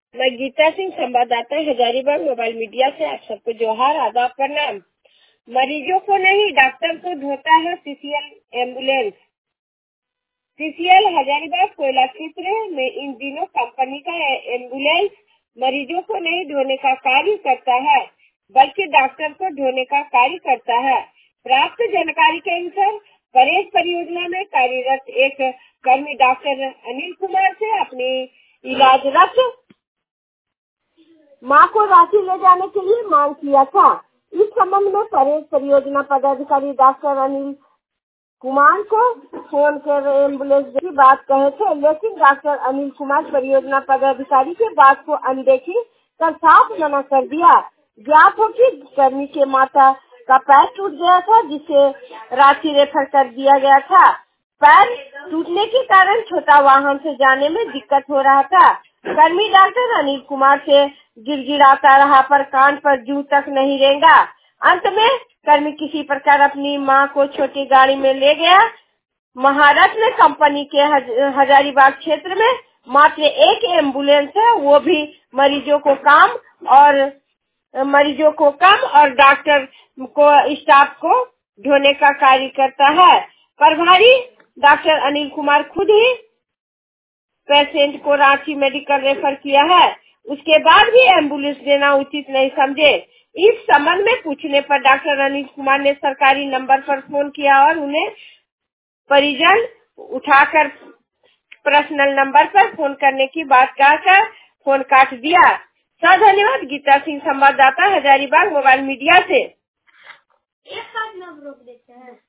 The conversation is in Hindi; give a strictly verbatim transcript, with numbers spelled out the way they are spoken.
मैं गीता सिंह, संवाददाता हजारीबाग मोबाइल मीडिया से आप सबको जोहार, आदाब, प्रणाम। मरीजों को नहीं, डॉक्टर को धोता है सीसीएल एम्बुलेंस। सीसीएल हजारीबाग कोयला क्षेत्र में इन दिनों कंपनी का एम्बुलेंस मरीजों को नहीं ढोने का कार्य करता है, बल्कि डॉक्टर को ढोने का कार्य करता है। प्राप्त जानकारी के अनुसार परेश परियोजना में कार्यरत एक कर्मी डॉक्टर अनिल कुमार से अपनी इलाजरत मां को रांची ले जाने के लिए मांग किया था। इस संबंध में परेश परियोजना पदाधिकारी डॉक्टर अनिल कुमार को फोन कर एम्बुलेंस की बात कहे थे, लेकिन डॉक्टर अनिल कुमार परियोजना पदाधिकारी के बात को अनदेखी कर साफ मना कर दिया। ज्ञात हो कि कर्मी के माता का पैर टूट गया था, जिसे रांची रेफर कर दिया गया था। पैर टूटने के कारण छोटा वाहन से जाने में दिक्कत हो रहा था। कर्मी डॉक्टर अनिल कुमार से गिड़गिड़ाता रहा, पर कान पर जू तक नहीं रेंगा। अंत में कर्मी किसी प्रकार अपनी मां को छोटी गाड़ी में ले गया। महारत्न कंपनी के हज, हजारीबाग क्षेत्र में मात्र एक एम्बुलेंस है, वो भी मरीजों को काम और मरीजों को कम और डॉक्टर को स्टाफ को ढोने का कार्य करता है। प्रभारी डॉक्टर अनिल कुमार खुद ही पेशेंट को रांची मेडिकल रेफर किया है, उसके बाद भी एम्बुलेंस देना उचित नहीं समझे। इस संबंध में पूछने पर डॉक्टर अनिल कुमार ने सरकारी नंबर पर फोन किया और उन्हें परिजन उठाकर पर्सनल नंबर पर फोन करने की बात कहकर फोन काट दिया। सर धन्यवाद। गीता सिंह, संवाददाता हजारीबाग मोबाइल मीडिया से। एक बात रोक देते हैं।